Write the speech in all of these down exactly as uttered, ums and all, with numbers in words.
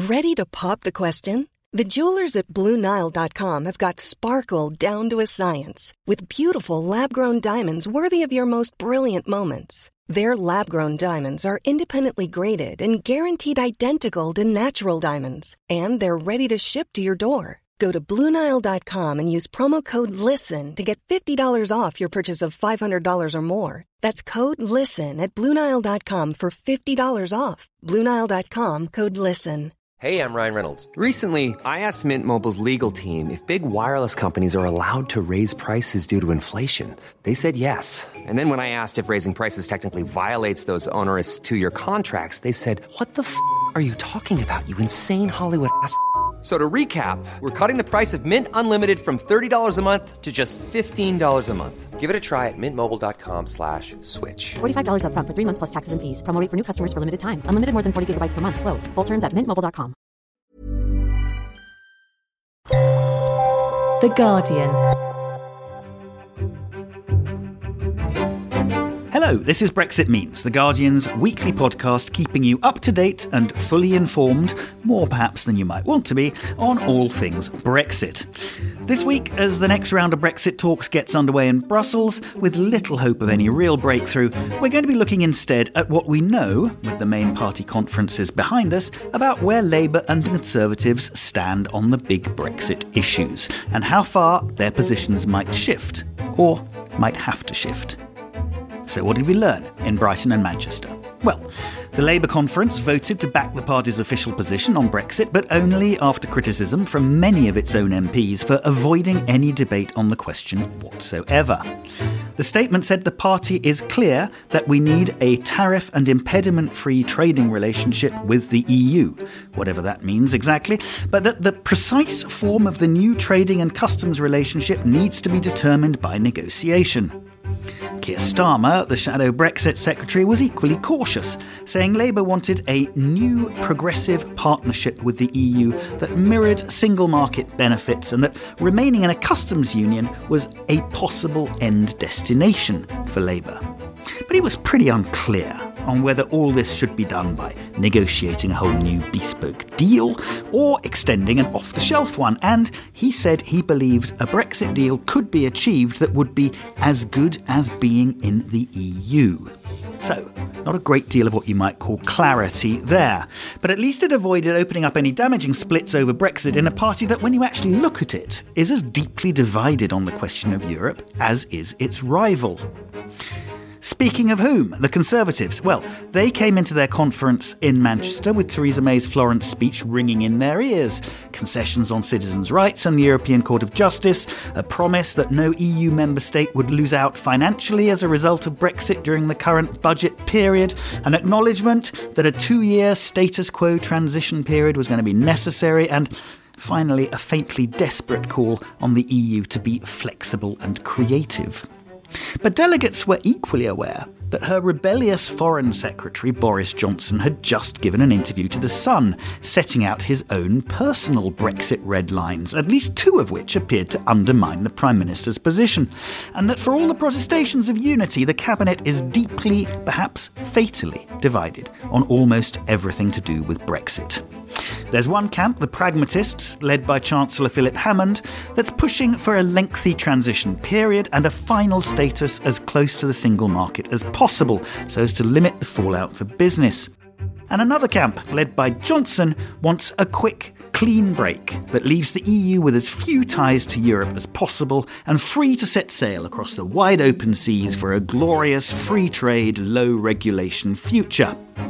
Ready to pop the question? The jewelers at Blue Nile dot com have got sparkle down to a science with beautiful lab-grown diamonds worthy of your most brilliant moments. Their lab-grown diamonds are independently graded and guaranteed identical to natural diamonds, and they're ready to ship to your door. Go to Blue Nile dot com and use promo code LISTEN to get fifty dollars off your purchase of five hundred dollars or more. That's code LISTEN at Blue Nile dot com for fifty dollars off. Blue Nile dot com, code LISTEN. Hey, I'm Ryan Reynolds. Recently, I asked Mint Mobile's legal team if big wireless companies are allowed to raise prices due to inflation. They said yes. And then when I asked if raising prices technically violates those onerous two-year contracts, they said, what the f*** are you talking about, you insane Hollywood ass f- So to recap, we're cutting the price of Mint Unlimited from thirty dollars a month to just fifteen dollars a month. Give it a try at mintmobile.com slash switch. forty-five dollars up front for three months plus taxes and fees. Promo rate for new customers for limited time. Unlimited more than forty gigabytes per month. Slows full terms at mint mobile dot com. The Guardian. Hello, this is Brexit Means, The Guardian's weekly podcast keeping you up to date and fully informed, more perhaps than you might want to be, on all things Brexit. This week, as the next round of Brexit talks gets underway in Brussels, with little hope of any real breakthrough, we're going to be looking instead at what we know, with the main party conferences behind us, about where Labour and the Conservatives stand on the big Brexit issues, and how far their positions might shift, or might have to shift. So what did we learn in Brighton and Manchester? Well, the Labour conference voted to back the party's official position on Brexit, but only after criticism from many of its own M Ps for avoiding any debate on the question whatsoever. The statement said the party is clear that we need a tariff and impediment-free trading relationship with the E U, whatever that means exactly, but that the precise form of the new trading and customs relationship needs to be determined by negotiation. Keir Starmer, the shadow Brexit secretary, was equally cautious, saying Labour wanted a new progressive partnership with the E U that mirrored single market benefits and that remaining in a customs union was a possible end destination for Labour. But he was pretty unclear on whether all this should be done by negotiating a whole new bespoke deal or extending an off-the-shelf one, and he said he believed a Brexit deal could be achieved that would be as good as being in the E U. So, not a great deal of what you might call clarity there, but at least it avoided opening up any damaging splits over Brexit in a party that, when you actually look at it, is as deeply divided on the question of Europe as is its rival. Speaking of whom, the Conservatives, well, they came into their conference in Manchester with Theresa May's Florence speech ringing in their ears. Concessions on citizens' rights and the European Court of Justice, a promise that no E U member state would lose out financially as a result of Brexit during the current budget period, an acknowledgement that a two-year status quo transition period was going to be necessary, and finally a faintly desperate call on the E U to be flexible and creative. But delegates were equally aware that her rebellious Foreign Secretary Boris Johnson had just given an interview to The Sun, setting out his own personal Brexit red lines, at least two of which appeared to undermine the Prime Minister's position, and that for all the protestations of unity, the Cabinet is deeply, perhaps fatally, divided on almost everything to do with Brexit. There's one camp, the pragmatists, led by Chancellor Philip Hammond, that's pushing for a lengthy transition period and a final status as close to the single market as possible, so as to limit the fallout for business. And another camp, led by Johnson, wants a quick, clean break that leaves the E U with as few ties to Europe as possible and free to set sail across the wide open seas for a glorious, free trade, low regulation future.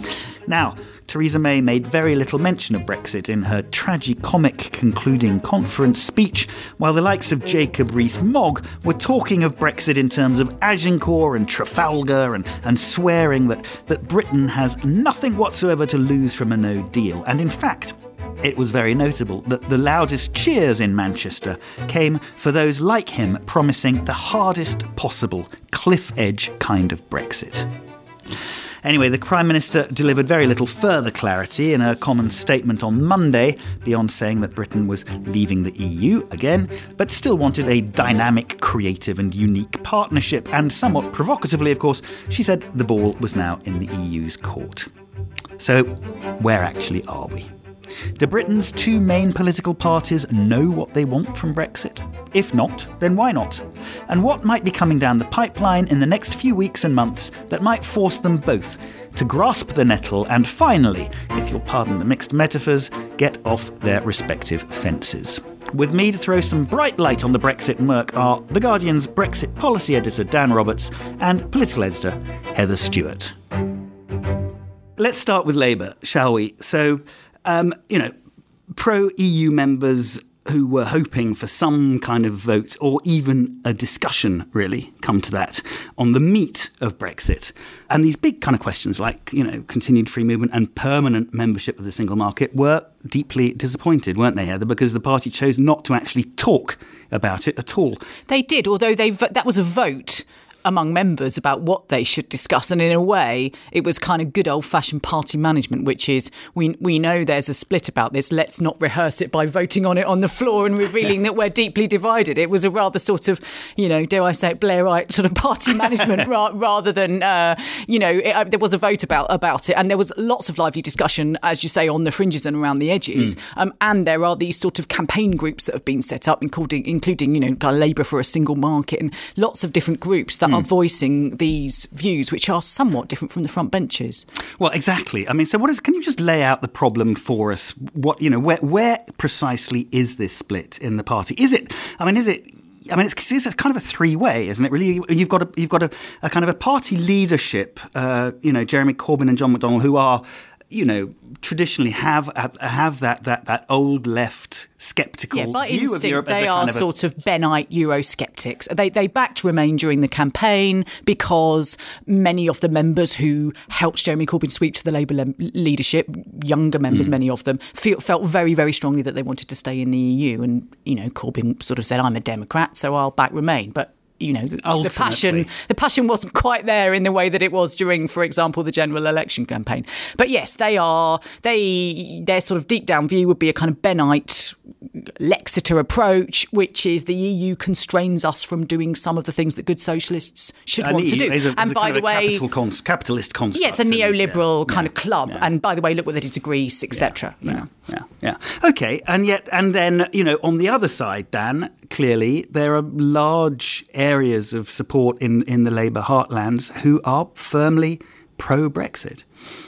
Now, Theresa May made very little mention of Brexit in her tragicomic concluding conference speech, while the likes of Jacob Rees-Mogg were talking of Brexit in terms of Agincourt and Trafalgar and, and swearing that, that Britain has nothing whatsoever to lose from a no deal. And in fact, it was very notable that the loudest cheers in Manchester came for those like him promising the hardest possible cliff edge kind of Brexit. Anyway, the Prime Minister delivered very little further clarity in a common statement on Monday, beyond saying that Britain was leaving the E U again, but still wanted a dynamic, creative and unique partnership. And somewhat provocatively, of course, she said the ball was now in the E U's court. So, where actually are we? Do Britain's two main political parties know what they want from Brexit? If not, then why not? And what might be coming down the pipeline in the next few weeks and months that might force them both to grasp the nettle and finally, if you'll pardon the mixed metaphors, get off their respective fences? With me to throw some bright light on the Brexit murk are The Guardian's Brexit policy editor Dan Roberts and political editor Heather Stewart. Let's start with Labour, shall we? So, um, you know, pro-E U members who were hoping for some kind of vote or even a discussion, really, come to that, on the meat of Brexit. And these big kind of questions like, you know, continued free movement and permanent membership of the single market were deeply disappointed, weren't they, Heather? Because the party chose not to actually talk about it at all. They did, although they that was a vote among members about what they should discuss. And in a way, it was kind of good old-fashioned party management, which is, we we know there's a split about this. Let's not rehearse it by voting on it on the floor and revealing that we're deeply divided. It was a rather sort of, you know, dare I say it, Blairite sort of party management ra- rather than, uh, you know, it, uh, there was a vote about, about it. And there was lots of lively discussion, as you say, on the fringes and around the edges. Mm. Um, and there are these sort of campaign groups that have been set up, including, including you know, kind of Labour for a single market and lots of different groups that mm. are voicing these views, which are somewhat different from the front benches. Well, exactly. I mean, so what is? Can you just lay out the problem for us? What you know, where where precisely is this split in the party? Is it? I mean, is it? I mean, it's, it's kind of a three-way, isn't it? Really, you've got a you've got a, a kind of a party leadership. Uh, you know, Jeremy Corbyn and John McDonnell, who are, you know, traditionally have have that that that old left sceptical yeah, by view instinct, of Europe. They are kind of sort of Bennite Eurosceptics. They they backed Remain during the campaign because many of the members who helped Jeremy Corbyn sweep to the Labour le- leadership, younger members, mm. many of them, feel, felt very, very strongly that they wanted to stay in the E U. And, you know, Corbyn sort of said, I'm a Democrat, so I'll back Remain. But you know, the, the passion the passion wasn't quite there in the way that it was during, for example, the general election campaign. But yes, they are, they their sort of deep down view would be a kind of Bennite Lexiter approach, which is the E U constrains us from doing some of the things that good socialists should and want to do. A, and by the way, capital cons- capitalist construct. Yes, a neoliberal yeah, kind yeah, of club. Yeah. And by the way, look what they did to Greece, et cetera. Yeah, you yeah, know. yeah, yeah. Okay, and yet, and then, you know, on the other side, Dan, clearly there are large areas of support in, in the Labour heartlands who are firmly pro-Brexit.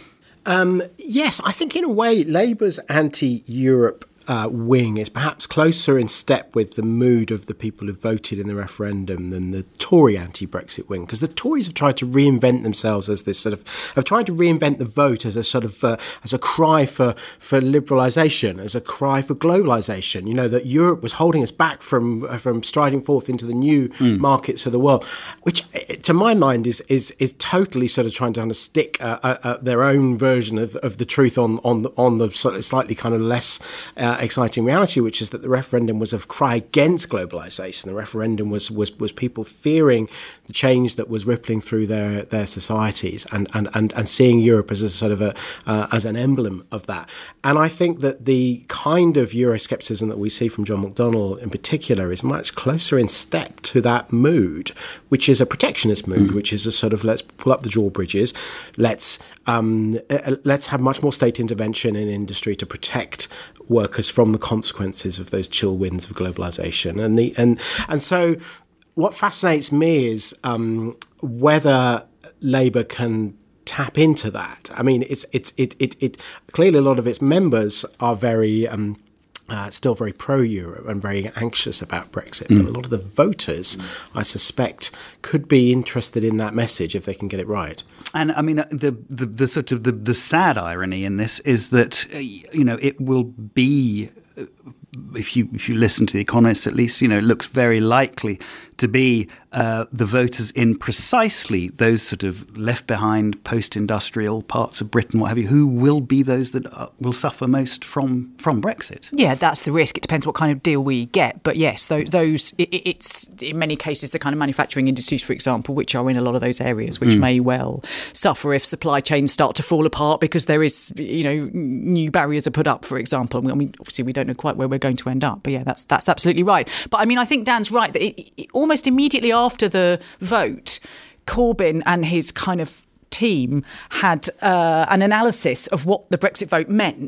Um, yes, I think in a way Labour's anti-Europe Uh, wing is perhaps closer in step with the mood of the people who voted in the referendum than the Tory anti-Brexit wing, because the Tories have tried to reinvent themselves as this sort of have tried to reinvent the vote as a sort of uh, as a cry for for liberalisation, as a cry for globalisation. You know, that Europe was holding us back from uh, from striding forth into the new mm. markets of the world, which to my mind is is is totally sort of trying to kind of stick uh, uh, uh, their own version of, of the truth on on on the sort of slightly kind of less Uh, exciting reality, which is that the referendum was a cry against globalisation. The referendum was was was people fearing the change that was rippling through their their societies, and and and, and seeing Europe as a sort of a uh, as an emblem of that. And I think that the kind of Euroscepticism that we see from John McDonnell in particular is much closer in step to that mood, which is a protectionist mood, mm. which is a sort of let's pull up the drawbridges, let's um, uh, let's have much more state intervention in industry to protect workers from the consequences of those chill winds of globalisation. And the and and so what fascinates me is um, whether Labour can tap into that. I mean, it's it's it it, it clearly a lot of its members are very um, Uh, still very pro-Europe and very anxious about Brexit. Mm. But a lot of the voters, mm. I suspect, could be interested in that message if they can get it right. And I mean, the the, the sort of the, the sad irony in this is that, you know, it will be, if you if you listen to The Economist, at least, you know, it looks very likely to be uh, the voters in precisely those sort of left behind post-industrial parts of Britain, what have you, who will be those that uh, will suffer most from from Brexit. Yeah, that's the risk. It depends what kind of deal we get. But yes, those, those it, it's in many cases the kind of manufacturing industries, for example, which are in a lot of those areas, which mm. may well suffer if supply chains start to fall apart because there is, you know, new barriers are put up, for example. I mean, obviously we don't know quite where we're going to end up. But yeah, that's that's absolutely right. But I mean, I think Dan's right that it, it, almost immediately after the vote, Corbyn and his kind of team had uh, an analysis of what the Brexit vote meant,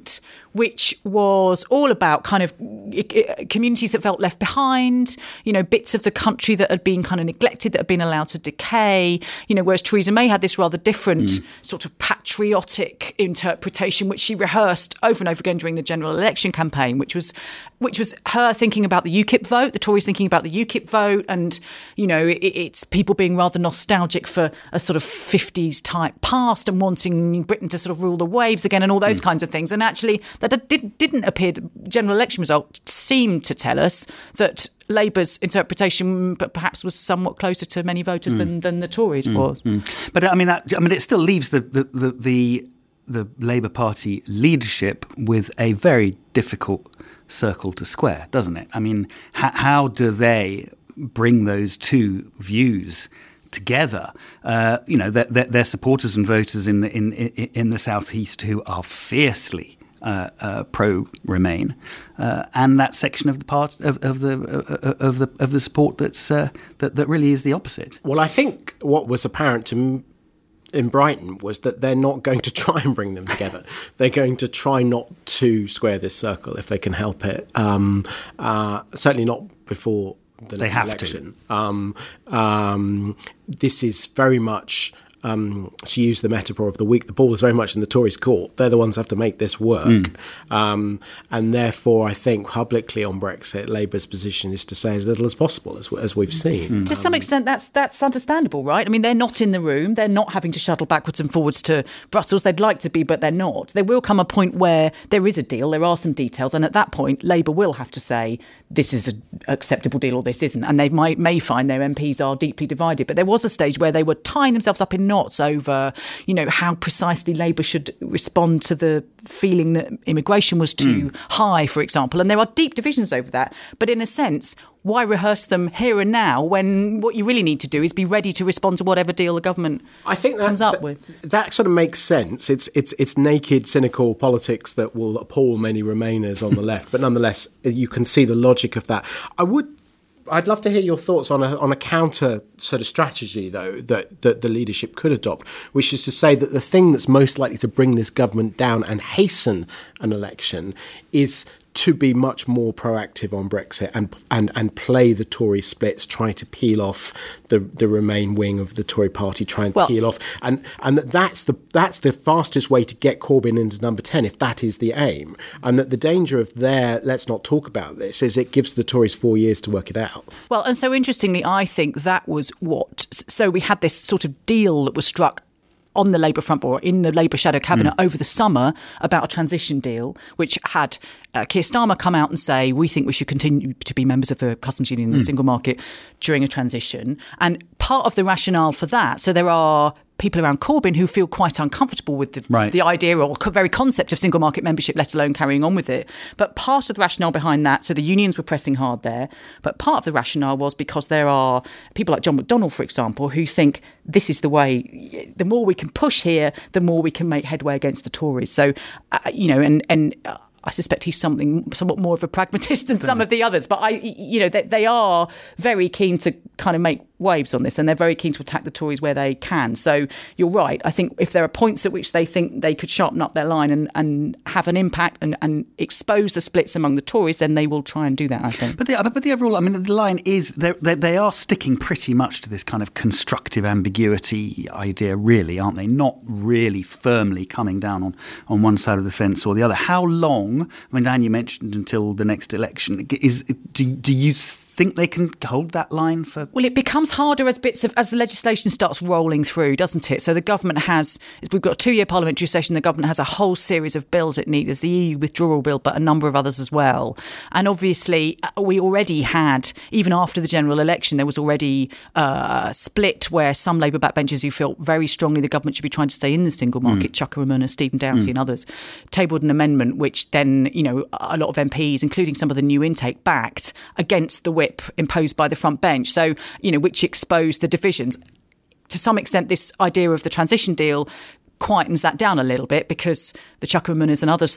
which was all about kind of communities that felt left behind, you know, bits of the country that had been kind of neglected, that had been allowed to decay, you know, whereas Theresa May had this rather different mm. sort of patriotic interpretation, which she rehearsed over and over again during the general election campaign, which was which was her thinking about the UKIP vote, the Tories thinking about the UKIP vote, and, you know, it, it's people being rather nostalgic for a sort of fifties type past and wanting Britain to sort of rule the waves again and all those mm. kinds of things. And actually, that did, didn't appear, the general election result seemed to tell us that Labour's interpretation perhaps was somewhat closer to many voters mm. than, than the Tories mm. was. Mm. But I mean, that, I mean, it still leaves the the the, the, the Labour Party leadership with a very difficult circle to square, doesn't it? I mean, ha- how do they bring those two views together? Uh, you know, their, their, their supporters and voters in the in in, in the southeast who are fiercely uh, uh, pro Remain, uh, and that section of the part of, of the uh, of the of the support that's uh, that that really is the opposite. Well, I think what was apparent to me in Brighton was that they're not going to try and bring them together. They're going to try not to square this circle if they can help it. Um, uh, certainly not before the they next have election. To. Um, um, this is very much, um, to use the metaphor of the week, the ball is very much in the Tories' court. They're the ones who have to make this work. Mm. Um, and therefore, I think publicly on Brexit, Labour's position is to say as little as possible, as, as we've seen. Mm. To some extent, that's that's understandable, right? I mean, they're not in the room. They're not having to shuttle backwards and forwards to Brussels. They'd like to be, but they're not. There will come a point where there is a deal. There are some details. And at that point, Labour will have to say, this is an acceptable deal or this isn't. And they might may find their M Ps are deeply divided. But there was a stage where they were tying themselves up in knots over, you know, how precisely Labour should respond to the feeling that immigration was too mm. high, for example. And there are deep divisions over that. But in a sense, why rehearse them here and now when what you really need to do is be ready to respond to whatever deal the government I think that, comes up that, with? That sort of makes sense. It's it's it's naked, cynical politics that will appall many Remainers on the left, but nonetheless, you can see the logic of that. I would, I'd love to hear your thoughts on a on a counter sort of strategy, though, that, that the leadership could adopt, which is to say that the thing that's most likely to bring this government down and hasten an election is to be much more proactive on Brexit and and and play the Tory splits, try to peel off the, the Remain wing of the Tory party, try and well, peel off, and and that that's the that's the fastest way to get Corbyn into number ten if that is the aim, and that the danger of their let's not talk about this is it gives the Tories four years to work it out. Well, and so interestingly, I think that was what so we had this sort of deal that was struck on the Labour front or in the Labour shadow cabinet mm. over the summer about a transition deal, which had uh, Keir Starmer come out and say, we think we should continue to be members of the customs union and the mm. single market during a transition. And part of the rationale for that, so there are people around Corbyn who feel quite uncomfortable with the, right. the idea or very concept of single market membership, let alone carrying on with it. But part of the rationale behind that, so the unions were pressing hard there, but part of the rationale was because there are people like John McDonnell, for example, who think this is the way, the more we can push here, the more we can make headway against the Tories. So, uh, you know, and... and uh, I suspect he's something somewhat more of a pragmatist than some of the others. But, I, you know, they, they are very keen to kind of make waves on this, and they're very keen to attack the Tories where they can. So you're right. I think if there are points at which they think they could sharpen up their line and, and have an impact and, and expose the splits among the Tories, then they will try and do that, I think. But the, but the overall, I mean, the line is they they are sticking pretty much to this kind of constructive ambiguity idea, really, aren't they? Not really firmly coming down on, on one side of the fence or the other. How long? I mean, Dan, you mentioned until the next election. Is do do you think they can hold that line for? Well, it becomes harder as bits of as the legislation starts rolling through, doesn't it? So the government has we've got a two-year parliamentary session. The government has a whole series of bills it needs. There's the E U withdrawal bill, but a number of others as well. And obviously, we already had, even after the general election, there was already uh, a split where some Labour backbenchers who felt very strongly the government should be trying to stay in the single market, mm. Chuka Umunna, Stephen Doughty mm. and others, tabled an amendment which then, you know, a lot of M Ps, including some of the new intake, backed against the whip imposed by the front bench. So, you know, which exposed the divisions. To some extent, this idea of the transition deal quietens that down a little bit because the Chuka Umunnas and others think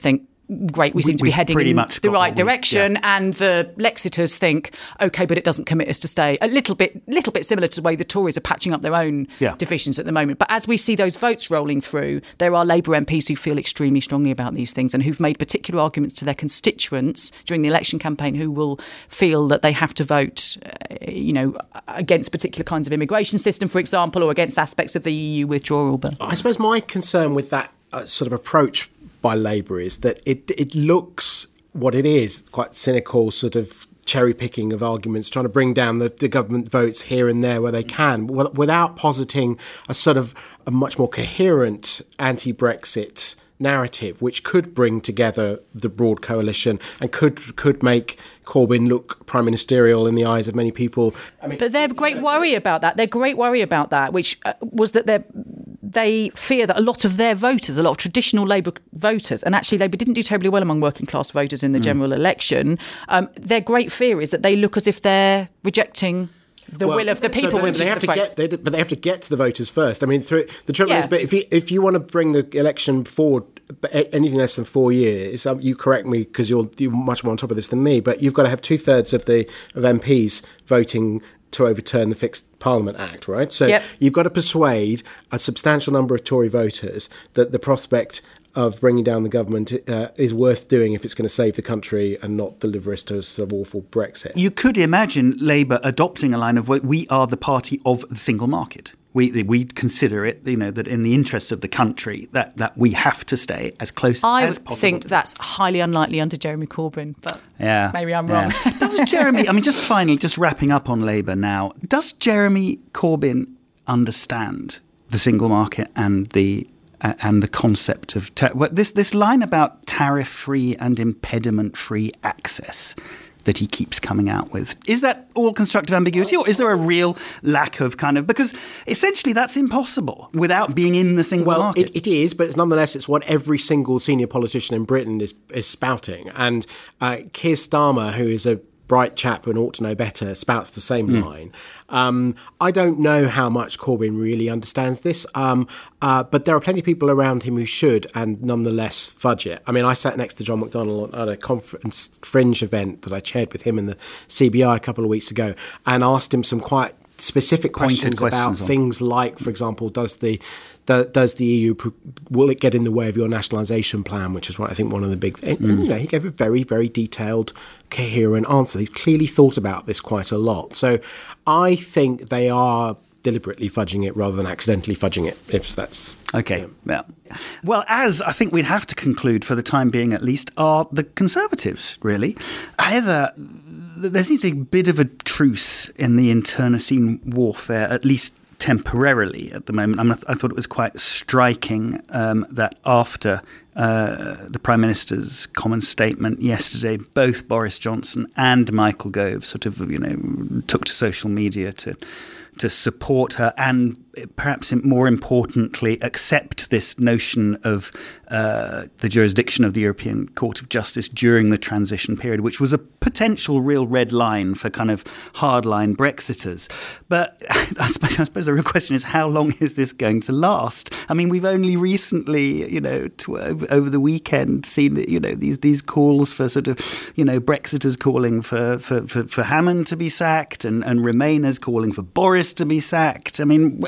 great, we seem to be We've heading pretty in much the got right what we- direction, yeah. and the Lexiters think, OK, but it doesn't commit us to stay. A little bit little bit similar to the way the Tories are patching up their own Yeah. divisions at the moment. But as we see those votes rolling through, there are Labour M Ps who feel extremely strongly about these things and who've made particular arguments to their constituents during the election campaign who will feel that they have to vote, uh, you know, against particular kinds of immigration system, for example, or against aspects of the E U withdrawal bill. I suppose my concern with that uh, sort of approach by Labour is that it it looks what it is, quite cynical sort of cherry picking of arguments, trying to bring down the, the government votes here and there where they can, without positing a sort of a much more coherent anti-Brexit narrative, which could bring together the broad coalition and could could make Corbyn look prime ministerial in the eyes of many people. I mean, but their great worry about that, their great worry about that, which uh, was that they they fear that a lot of their voters, a lot of traditional Labour voters, and actually Labour didn't do terribly well among working class voters in the mm. general election, um, their great fear is that they look as if they're rejecting the well, will of the people, so they, which they is have the to fight. get, they, but they have to get to the voters first. I mean, through, the trouble Yeah. is, but if you if you want to bring the election forward anything less than four years, um, you correct me because you're you're much more on top of this than me. But you've got to have two thirds of the of M Ps voting to overturn the Fixed Parliament Act, right? So Yep. you've got to persuade a substantial number of Tory voters that the prospect of bringing down the government uh, is worth doing if it's going to save the country and not deliver us to a sort of awful Brexit. You could imagine Labour adopting a line of, we are the party of the single market. We we consider it, you know, that in the interests of the country, that, that we have to stay as close I as possible. think that's highly unlikely under Jeremy Corbyn, but Yeah, maybe I'm yeah. wrong. Does Jeremy, I mean, just finally, just wrapping up on Labour now, does Jeremy Corbyn understand the single market and the uh, and the concept of ta- well, this this line about tariff-free and impediment-free access that he keeps coming out with? Is that all constructive ambiguity, or is there a real lack of kind of... Because essentially that's impossible without being in the single well, market. It, it is, but nonetheless it's what every single senior politician in Britain is, is spouting. And uh, Keir Starmer, who is a bright chap and ought to know better, spouts the same mm. line. Um, I don't know how much Corbyn really understands this, um, uh, but there are plenty of people around him who should and nonetheless fudge it. I mean, I sat next to John McDonnell at a conference fringe event that I chaired with him in the C B I a couple of weeks ago and asked him some quite specific questions, questions about on. things like, for example, does the the, does the E U, will it get in the way of your nationalisation plan, which is what I think one of the big things. Mm. You know, he gave a very, very detailed, coherent answer. He's clearly thought about this quite a lot. So I think they are deliberately fudging it rather than accidentally fudging it, if that's... Okay, yeah. Well, as I think we'd have to conclude for the time being at least, are the Conservatives, really. Either there seems to be a bit of a truce in the internecine warfare, at least temporarily at the moment. I, mean, I thought it was quite striking um, that after uh, the Prime Minister's common statement yesterday, both Boris Johnson and Michael Gove sort of, you know, took to social media to to support her and perhaps more importantly accept this notion of uh, the jurisdiction of the European Court of Justice during the transition period, which was a potential real red line for kind of hardline Brexiters. But I suppose, I suppose the real question is, how long is this going to last? I mean, we've only recently, you know, to, over the weekend seen, you know, these these calls for sort of, you know, Brexiters calling for, for, for, for Hammond to be sacked and, and Remainers calling for Boris to be sacked. I mean...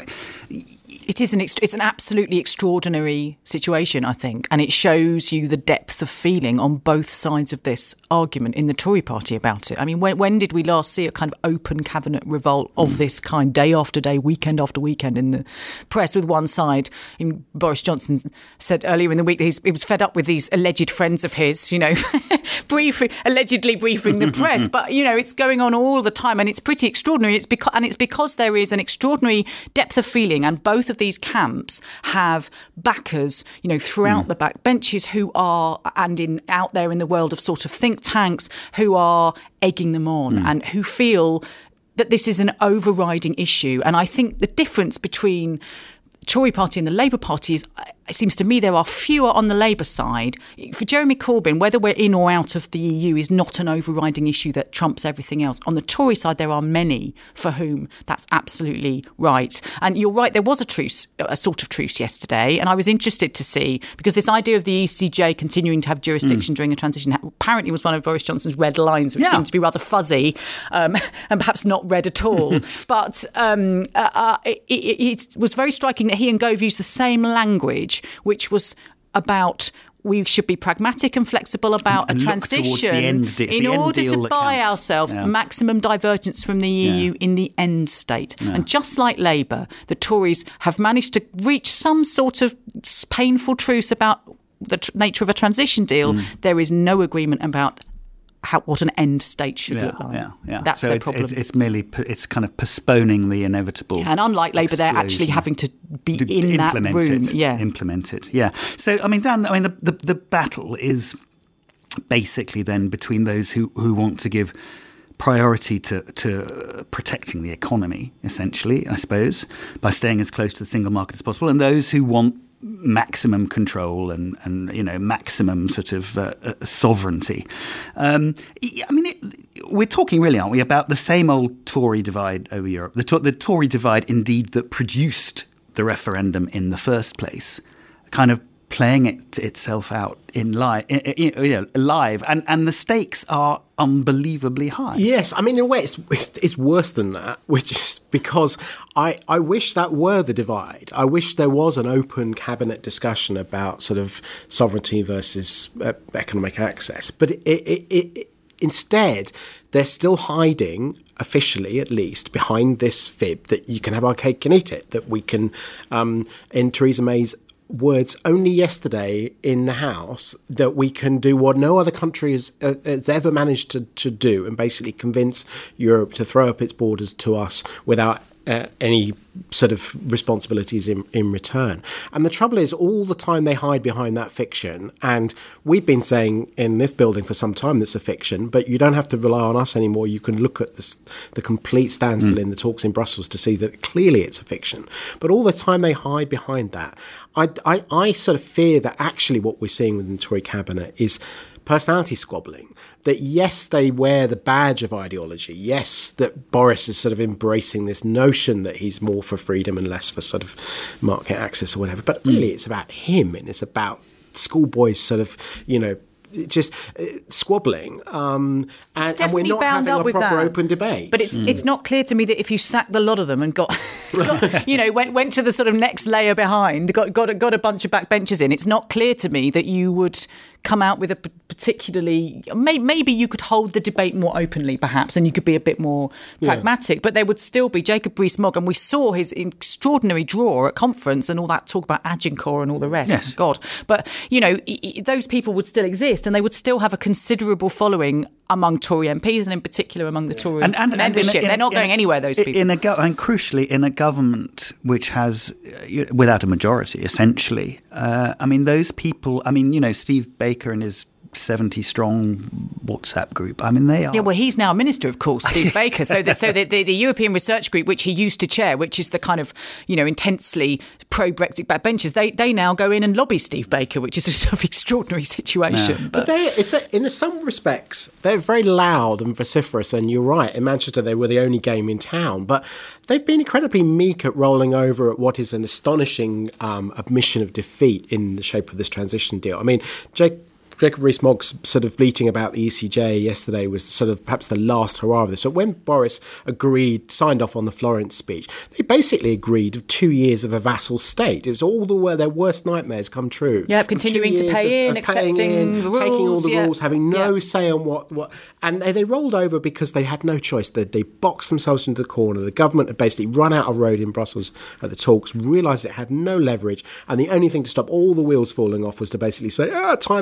It is an ext- it's an absolutely extraordinary situation, I think, and it shows you the depth of feeling on both sides of this argument in the Tory party about it. I mean, when, when did we last see a kind of open cabinet revolt of this kind, day after day, weekend after weekend in the press, with one side? In, Boris Johnson said earlier in the week that he's, he was fed up with these alleged friends of his, you know, briefing, allegedly briefing the press. But, you know, it's going on all the time, and it's pretty extraordinary. It's because, and it's because there is an extraordinary depth of feeling, and both of these camps have backers, you know, throughout mm. the back benches who are, and in out there in the world of sort of think tanks, who are egging them on mm. and who feel that this is an overriding issue. And I think the difference between the Tory party and the Labour Party is it seems to me there are fewer on the Labour side. For Jeremy Corbyn, whether we're in or out of the E U is not an overriding issue that trumps everything else. On the Tory side, there are many for whom that's absolutely right. And you're right, there was a truce, a sort of truce yesterday, and I was interested to see, because this idea of the E C J continuing to have jurisdiction mm. during a transition apparently was one of Boris Johnson's red lines, which yeah. seemed to be rather fuzzy um, and perhaps not read at all. but um, uh, uh, it, it, it was very striking that he and Gove used the same language, which was about we should be pragmatic and flexible about and, and a transition de- in order to buy counts. ourselves yeah. maximum divergence from the E U yeah. in the end state. Yeah. And just like Labour, the Tories have managed to reach some sort of painful truce about the tr- nature of a transition deal. Mm. There is no agreement about How, what an end state should yeah, look like. Yeah, yeah. That's so the it's, problem. It's, it's merely, it's kind of postponing the inevitable. Yeah, and unlike Labour, they're actually having to be to, in to that room. It, yeah, implement it. Yeah. So I mean, Dan, I mean, the, the the battle is basically then between those who who want to give priority to to protecting the economy, essentially, I suppose, by staying as close to the single market as possible, and those who want maximum control and, and you know, maximum sort of uh, uh, sovereignty. Um, I mean, it, we're talking really, aren't we, about the same old Tory divide over Europe, the, to- the Tory divide indeed that produced the referendum in the first place, kind of playing it itself out in live, you know, live, and and the stakes are unbelievably high. Yes, I mean, in a way, it's it's worse than that, which is because I I wish that were the divide. I wish there was an open cabinet discussion about sort of sovereignty versus uh, economic access, but it, it, it, it instead they're still hiding, officially at least, behind this fib that you can have our cake and eat it. That we can, um, in Theresa May's words only yesterday in the House, that we can do what no other country has, uh, has ever managed to, to do, and basically convince Europe to throw up its borders to us without uh, any sort of responsibilities in, in return. And the trouble is, all the time they hide behind that fiction, and we've been saying in this building for some time that's a fiction, but you don't have to rely on us anymore. You can look at this, the complete standstill mm. in the talks in Brussels to see that clearly it's a fiction. But all the time they hide behind that, I, I, I sort of fear that actually what we're seeing within the Tory cabinet is personality squabbling. That yes, they wear the badge of ideology. Yes, that Boris is sort of embracing this notion that he's more for freedom and less for sort of market access or whatever. But really, mm. it's about him, and it's about schoolboys sort of, you know, just uh, squabbling, um, and, and we're not having a proper that. open debate. But it's mm. it's not clear to me that if you sacked the lot of them and got, got you know, went went to the sort of next layer behind, got got a, got a bunch of backbenchers in, it's not clear to me that you would come out with a particularly, may, maybe you could hold the debate more openly perhaps, and you could be a bit more pragmatic, yeah. but there would still be Jacob Rees-Mogg, and we saw his extraordinary draw at conference and all that talk about Agincourt and all the rest. Yes. God. But, you know, those people would still exist, and they would still have a considerable following among Tory M Ps, and in particular among the Tory and, and, membership. And in, in, They're not in, going anywhere, those people. In a go- and crucially, in a government which has, uh, without a majority, essentially, uh, I mean, those people, I mean, you know, Steve Baker and his seventy strong WhatsApp group. I mean, they are. Yeah, well, he's now a minister, of course, Steve Baker. So, the, so the, the, the European Research Group, which he used to chair, which is the kind of, you know, intensely pro-Brexit backbenchers, they they now go in and lobby Steve Baker, which is a sort of extraordinary situation. Yeah. But, but they, it's a, in some respects, they're very loud and vociferous. And you're right, in Manchester, they were the only game in town. But they've been incredibly meek at rolling over at what is an astonishing um, admission of defeat in the shape of this transition deal. I mean, Jake. Jacob Rees-Mogg's sort of bleating about the E C J yesterday was sort of perhaps the last hurrah of this. But when Boris agreed, signed off on the Florence speech, they basically agreed of two years of a vassal state. It was all the way their worst nightmares come true. Yeah, continuing to pay in, accepting in, the rules, taking all the yeah. rules, having no yeah. say on what, what. And they, they rolled over because they had no choice. They, they boxed themselves into the corner. The government had basically run out of road in Brussels at the talks, realised it had no leverage, and the only thing to stop all the wheels falling off was to basically say, ah, time out for two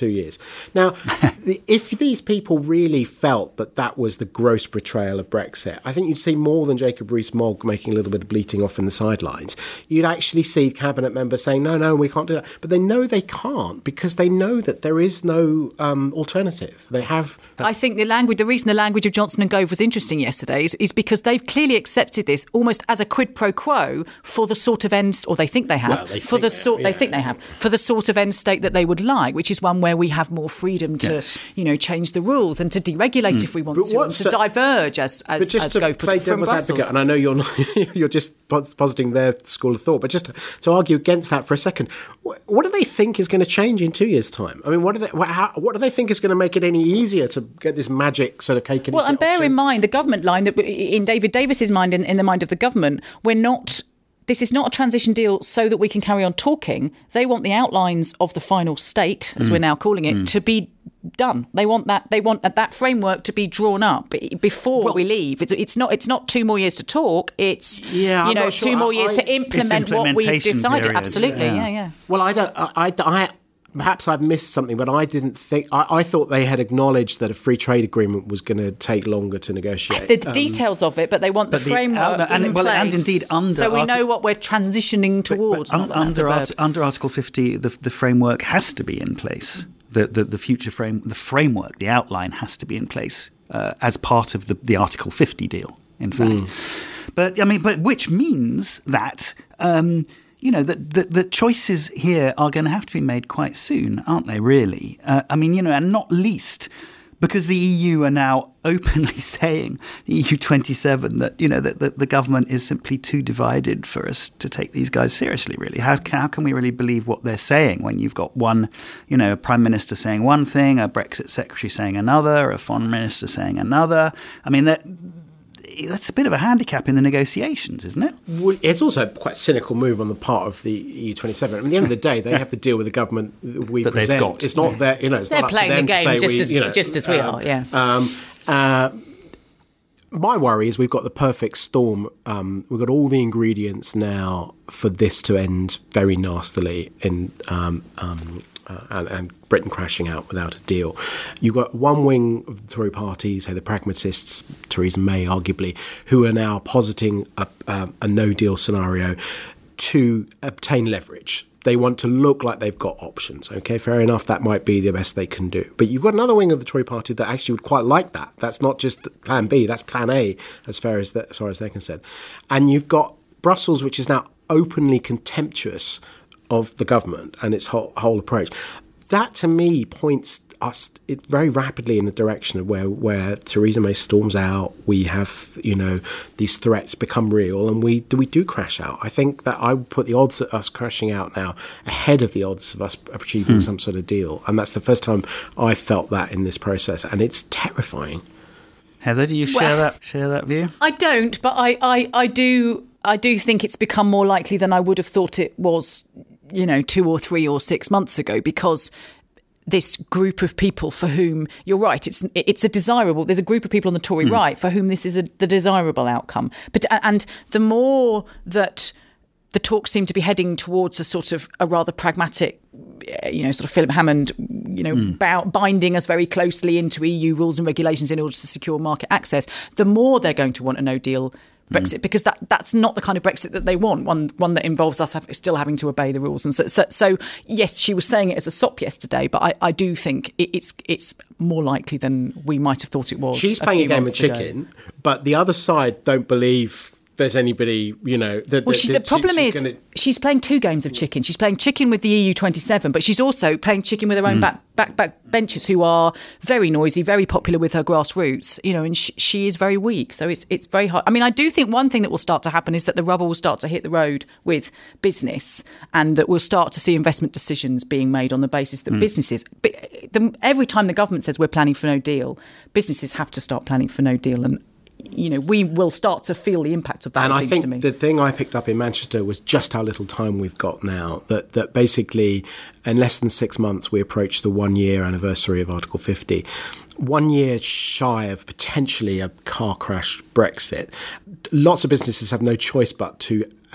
two years. Now, the, if these people really felt that that was the gross betrayal of Brexit, I think you'd see more than Jacob Rees-Mogg making a little bit of bleating off in the sidelines. You'd actually see cabinet members saying, no, no, we can't do that. But they know they can't because they know that there is no um, alternative. They have... I think the language, the reason the language of Johnson and Gove was interesting yesterday is, is because they've clearly accepted this almost as a quid pro quo for the sort of ends, or they think they have, well, they for the sort yeah. they think they have, for the sort of end state that they would like, which is one where we have more freedom to, yes. you know, change the rules and to deregulate mm. if we want but to, and to the, diverge as as, but just as to Gove play from devil's Brussels. advocate, and I know you're not, you're just positing their school of thought, but just to, to argue against that for a second, what do they think is going to change in two years' time? I mean, what do they what, how, what do they think is going to make it any easier to get this magic sort of cake and well, eat it and bear option? in mind the government line that in David Davis's mind, in, in the mind of the government, we're not. This is not a transition deal so that we can carry on talking. They want the outlines of the final state, as mm. we're now calling it, mm. to be done. They want that. They want that framework to be drawn up before well, we leave. It's, it's not. It's not two more years to talk. It's yeah, you I'm know not sure. two more I, years I, to implement what we've decided. Period. Absolutely. Yeah. yeah, yeah. Well, I don't. I. I, I Perhaps I've missed something, but I didn't think... I, I thought they had acknowledged that a free trade agreement was going to take longer to negotiate. The um, details of it, but they want the framework the, and, in well, place. And indeed under... So we arti- know what we're transitioning towards. But, but not un, that under, that's art, under Article fifty, the, the framework has to be in place. The, the, the future frame... The framework, the outline has to be in place uh, as part of the, the Article fifty deal, in fact. Mm. But, I mean, but which means that... Um, You know, that the, the choices here are going to have to be made quite soon, aren't they, really? Uh, I mean, you know, and not least because the E U are now openly saying, the E U twenty-seven, that, you know, that, that the government is simply too divided for us to take these guys seriously, really. How, how can we really believe what they're saying when you've got one, you know, a prime minister saying one thing, a Brexit secretary saying another, a foreign minister saying another? I mean, that... That's a bit of a handicap in the negotiations, isn't it? Well, it's also quite a cynical move on the part of the E U twenty-seven. I mean, at the end of the day, they have to deal with the government we that present. They've got. It's not their, you know, it's They're not playing up to them the game to say just we, as you know, just as we um, are. Yeah. Um, uh, my worry is we've got the perfect storm. Um, we've got all the ingredients now for this to end very nastily in. Um, um, Uh, and, and Britain crashing out without a deal. You've got one wing of the Tory party, say the pragmatists, Theresa May arguably, who are now positing a, um, a no-deal scenario to obtain leverage. They want to look like they've got options. Okay, fair enough, that might be the best they can do. But you've got another wing of the Tory party that actually would quite like that. That's not just plan B, that's plan A as far as, the, as far as they're concerned. And you've got Brussels, which is now openly contemptuous of the government and its whole, whole approach. That, to me, points us it very rapidly in the direction of where, where Theresa May storms out. We have, you know, these threats become real, and we do we do crash out. I think that I would put the odds of us crashing out now ahead of the odds of us achieving hmm. some sort of deal. And that's the first time I felt that in this process, and it's terrifying. Heather, do you share well, that share that view? I don't, but I, I, I do I do think it's become more likely than I would have thought it was, you know, two or three or six months ago, because this group of people for whom, you're right, it's it's a desirable, there's a group of people on the Tory mm. right for whom this is a, the desirable outcome. But and the more that the talks seem to be heading towards a sort of a rather pragmatic, you know, sort of Philip Hammond, you know, mm. bow, binding us very closely into E U rules and regulations in order to secure market access, the more they're going to want a no-deal Brexit, mm. because that that's not the kind of Brexit that they want, one one that involves us have, still having to obey the rules. And so, so, so, yes, she was saying it as a sop yesterday, but I, I do think it, it's it's more likely than we might have thought it was. She's a playing few a game of months ago. chicken, but the other side don't believe there's anybody, you know... That, well, that, she's, that the problem she, she's is gonna... she's playing two games of chicken. She's playing chicken with the E U twenty-seven, but she's also playing chicken with her own mm. back, back back benchers who are very noisy, very popular with her grassroots, you know, and she, she is very weak. So it's it's very hard. I mean, I do think one thing that will start to happen is that the rubber will start to hit the road with business, and that we'll start to see investment decisions being made on the basis that mm. businesses... But the, every time the government says we're planning for no deal, businesses have to start planning for no deal, and you know, we will start to feel the impact of that. And it I seems think to me. the thing I picked up in Manchester was just how little time we've got now. That that basically, in less than six months, we approach the one-year anniversary of Article fifty. One year shy of potentially a car crash Brexit. Lots of businesses have no choice but to uh,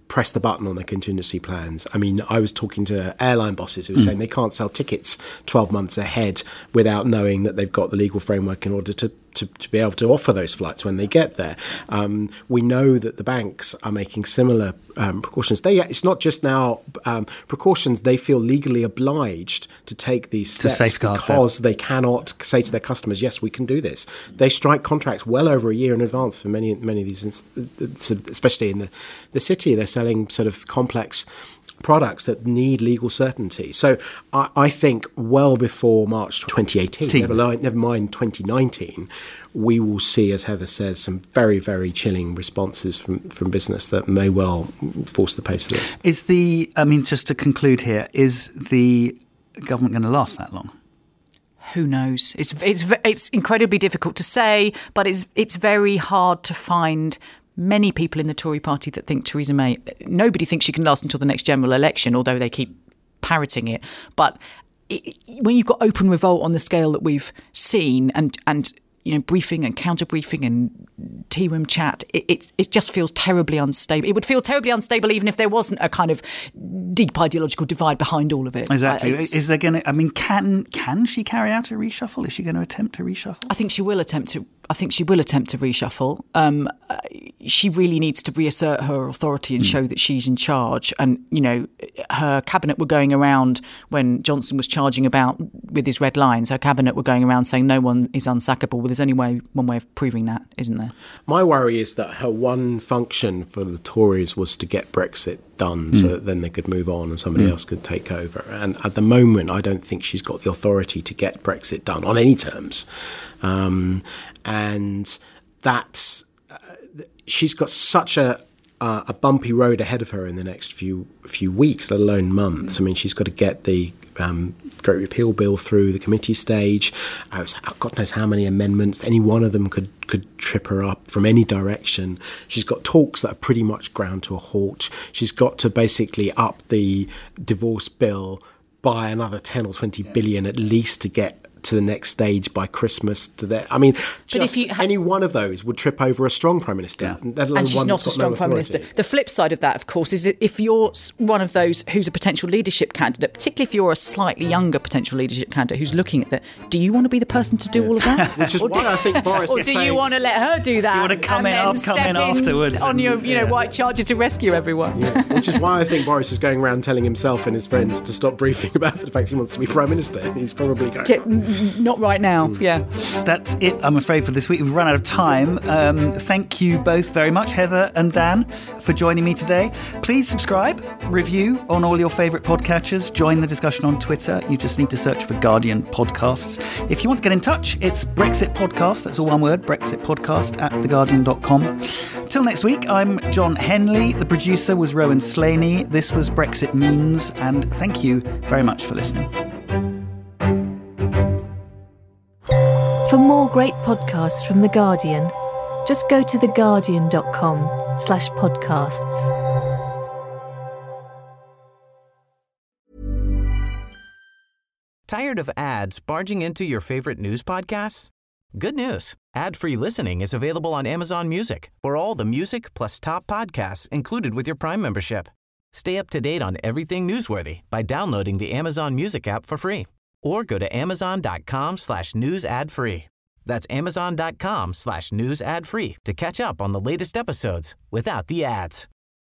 press the button on their contingency plans. I mean, I was talking to airline bosses who were mm. saying they can't sell tickets twelve months ahead without knowing that they've got the legal framework in order to To, to be able to offer those flights when they get there. Um, we know that the banks are making similar um, precautions. They, it's not just now um, precautions, they feel legally obliged to take these steps to safeguard because that. They cannot say to their customers, yes, we can do this. They strike contracts well over a year in advance for many, many of these, especially in the, the city. They're selling sort of complex products that need legal certainty. So I, I think well before March twenty eighteen, never, never mind twenty nineteen, we will see, as Heather says, some very, very chilling responses from, from business that may well force the pace of this. Is the, I mean, just to conclude here, is the government going to last that long? Who knows? It's it's it's incredibly difficult to say, but it's it's very hard to find many people in the Tory party that think Theresa May, nobody thinks she can last until the next general election, although they keep parroting it. But it, when you've got open revolt on the scale that we've seen and, and you know, briefing and counter-briefing and tea room chat, it, it, it just feels terribly unstable. It would feel terribly unstable even if there wasn't a kind of deep ideological divide behind all of it. Exactly. Uh, Is there going to, I mean, can can she carry out a reshuffle? Is she going to attempt to reshuffle? I think she will attempt to I think she will attempt to reshuffle. Um, uh, she really needs to reassert her authority and mm. show that she's in charge. And, you know, her cabinet were going around when Johnson was charging about with his red lines. Her cabinet were going around saying no one is unsackable. Well, there's only way, one way of proving that, isn't there? My worry is that her one function for the Tories was to get Brexit done mm. so that then they could move on and somebody mm. else could take over. And at the moment, I don't think she's got the authority to get Brexit done on any terms. Um, and that's uh, she's got such a uh, a bumpy road ahead of her in the next few few weeks, let alone months. I mean, she's got to get the um, Great Repeal Bill through the committee stage. I was, God knows how many amendments. Any one of them could could trip her up from any direction. She's got talks that are pretty much ground to a halt. She's got to basically up the divorce bill by another ten or twenty billion at least to get to the next stage by Christmas. To there, I mean, just ha- any one of those would trip over a strong prime minister. Yeah. Let alone and she's one not a strong no prime minister. The flip side of that, of course, is that if you're one of those who's a potential leadership candidate, particularly if you're a slightly younger potential leadership candidate who's looking at that, do you want to be the person to do yeah. all of that? Which is why do, I think Boris. Or is do saying, you want to let her do that? Do you want to come in, up, come in afterwards on and, your, you know, yeah. white charger to rescue everyone? Yeah. Which is why I think Boris is going around telling himself and his friends to stop briefing about the fact he wants to be prime minister. He's probably going. Yeah, not right now. Yeah. That's it, I'm afraid, for this week. We've run out of time. Um, thank you both very much, Heather and Dan, for joining me today. Please subscribe, review on all your favourite podcatchers, join the discussion on Twitter. You just need to search for Guardian Podcasts. If you want to get in touch, it's Brexit Podcast, that's all one word, Brexit Podcast at the guardian dot com. Till next week, I'm John Henley. The producer was Rowan Slaney. This was Brexit Means, and thank you very much for listening. For more great podcasts from The Guardian, just go to theguardian.com slash podcasts. Tired of ads barging into your favorite news podcasts? Good news. Ad-free listening is available on Amazon Music for all the music plus top podcasts included with your Prime membership. Stay up to date on everything newsworthy by downloading the Amazon Music app for free. Or go to amazon.com slash news ad free. That's amazon.com slash news ad free to catch up on the latest episodes without the ads.